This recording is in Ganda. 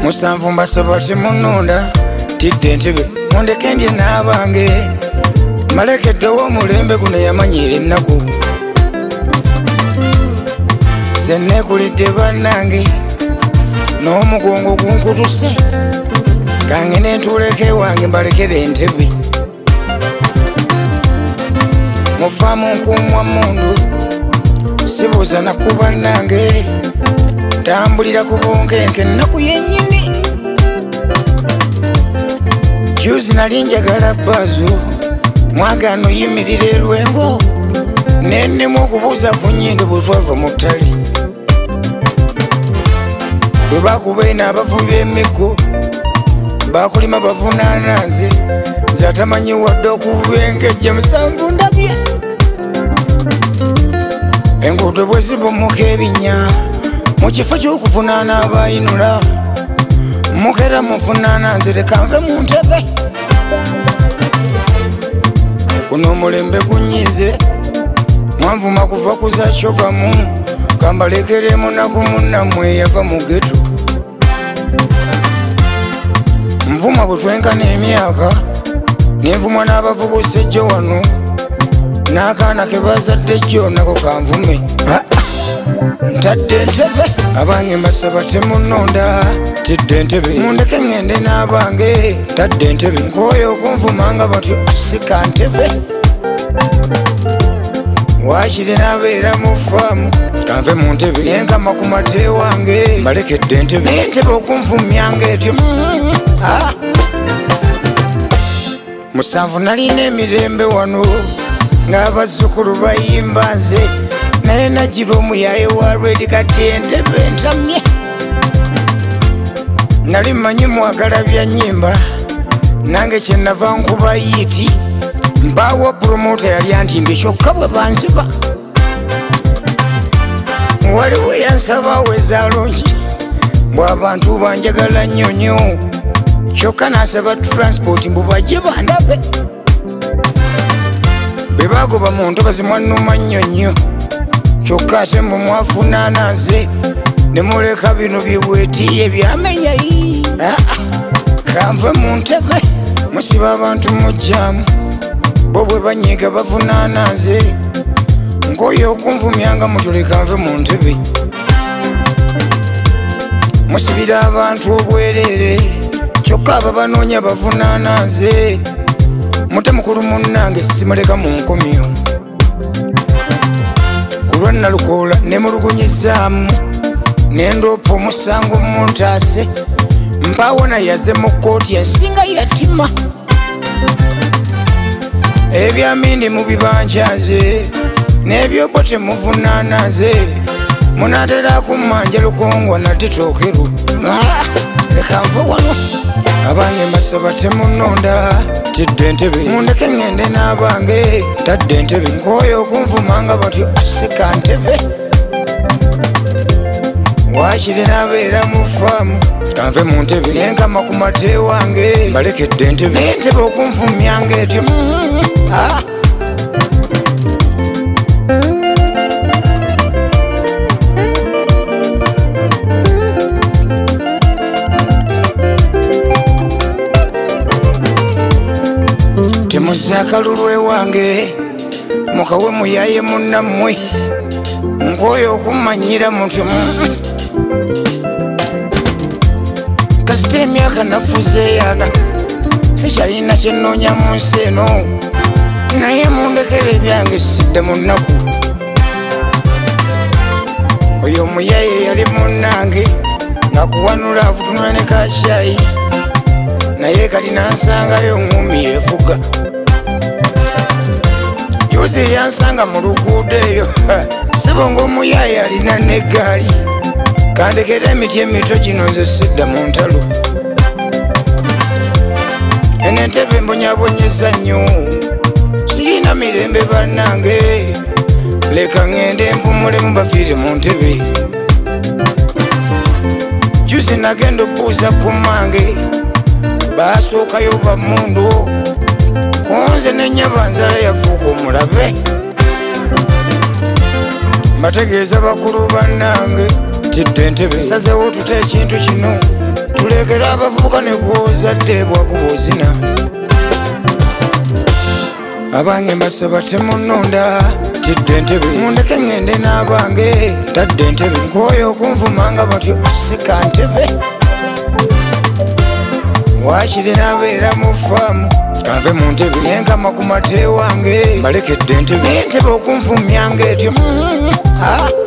musanvu mbasaba temunonda tidde entebe mundeke ndye n'abange malekeddewo omulembe guno yamanyira ennaku ze neekulidde bannange n'omugongo gunkutuse kange nentuuleko ewange mbalekere entebe mufaamu nkuumwa mundu sibuuza nakuba nange tambulira ku bunkenke ennaku yennyini juzi nali njagala baazo mwagaano yimirira erwengo nennemu okubuuza ku nnyindo bwe twava mu ttale bwe bakuba eno abavubi b'emiggo bakulima bavunaananze nze atamanyi wadde okuvuba enkejje musanvu ndabye enguudo bwe zibomoka ebinnya mu kifo ky'okuvunaana abayinula mukera muvunaana nze leka nve mu ntebe guno omulembe gunyize mwanvuma kuva kuzakyogamu kambalekere munaku munnammwe eyava mu geto nvuma bwe twenkana emyaka nenvumwa n'abavubusa ejjo wano n'akaana ke bazadde jjo nako kanvume ntadde entebe abange mbasaba temunonda tidde entebe mundeke ŋŋende n'abange tadde entebe nkooyo okunvumanga batyo asika ntebe waakiri n'abeera mu faamu kanve mu ntebe yenkama ku mate wange mbalekedde entebe naye entebe okunvumyanga etyo musanvu nalina emirembe wano ng'abazzukulu bayimba nze naye nagira omuyaye wa redi kati entebe ntamye nali mmanyi mwagala bya nnyimba nange kyenava nkuba yiiti mpaawo promota yali antimbye kyokka bwe banziba waliwo yansaba awezalungi bw'abantu banjagala nnyo nnyo kyokka n'asaba transport mbu bajje bandabe be bagoba mu ntobazi mwannuma nnyo nnyo kyokka ate mwe mwafunaanaze ne muleka bino byebwetiye byamenyayi kanve mu ntebe musiba abantu mujjamu bo bwe banyiga bavunaanaze nkooyo okunvumyanga mutuleka nve mu ntebe musibira abantu obwereere kyokka aba banoonya bavunaanaze mute mukulu munnange simuleka mu nkomyo kulwa nalukoola ne mulugunyizaamu nendoopa omusango muntaase mpaawo nayaze mu kkooti ensinga yatima ebyamindi mu bibanjaze n'ebyobo temuvunaanaze munaatera kummanja lukongwa natitookeru leka nve wano abange mbasaba temunonda tidde entebe mundeke ŋŋende n'abange tadde entebe nkooyo okunvumanga batyo asika ntebe waakiri n'abeera mu faamu kanve mu ntebe yenkama ku mate wange mbalekedde entebe naye entebe okunvumyanga etyo temuze akalulu ewange mukawe muyaye munnammwe nkooyo okummanyira mutyo kasita emyaka nafuzeeyana sikyalina kyenoonya mu nsi eno naye mundekere ebyange sidde mu nnaku oyo omuyaye yali munnange ngakuwanula avutunula ne kashayi naye kati nansangayo ŋŋumi evuga juzi yansanga mu luguudo eyo sibonga omuyaye alina n'eggaali kandekera emiti emito gino nze sidda mu ntalo eno entebe mbonyabonyeza nnyo sirina mirembe bannange leka ŋŋende mpumulemu bafiire mu ntebe juzi nagenda okubuuza ku mmange baasookayo bamundu kunze nenyabanzala yafuuka omulabe mbategeeza bakulu bannange tidde entebe nsazewo tuta ekintu kino tulekera abavubuka ne gwozadde bwakubozina abange mbasaba temunonda tidde ntebe mundeke ngende n'abange tadde ntebe nkooyo okunvumanga batyo sika ntebe wakiri nabeera mu faamu kanve mu ntebe yenkama ku mate wange mbalekedde ntebe okunvumyanga etyo